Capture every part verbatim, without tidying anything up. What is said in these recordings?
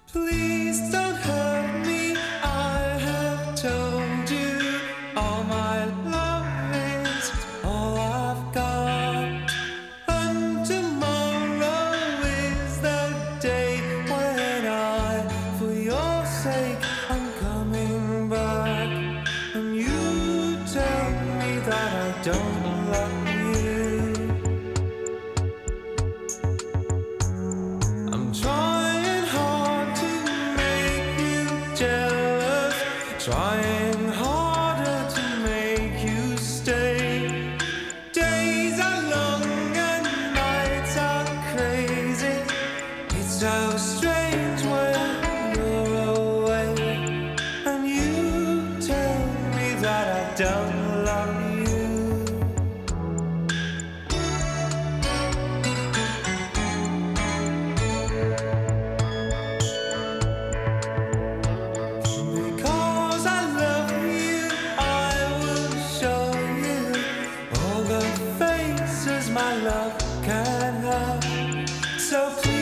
Please don't hurt me. I have told you all my love is all I've got. And tomorrow is the day when I, for your sake, I'm coming back. And you tell me that I don't love you. I'm trying hard to make you jealous, trying harder to make you stay. Days are long and nights are crazy. It's so strange when you're away, and you tell me that I don't love you. Because I love you, I will show you all the faces my love can have. So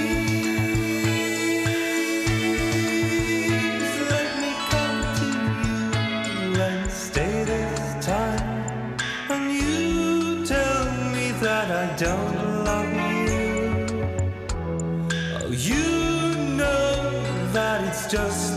please let me come to you and stay this time. And you tell me that I don't love you. Oh, you know that it's just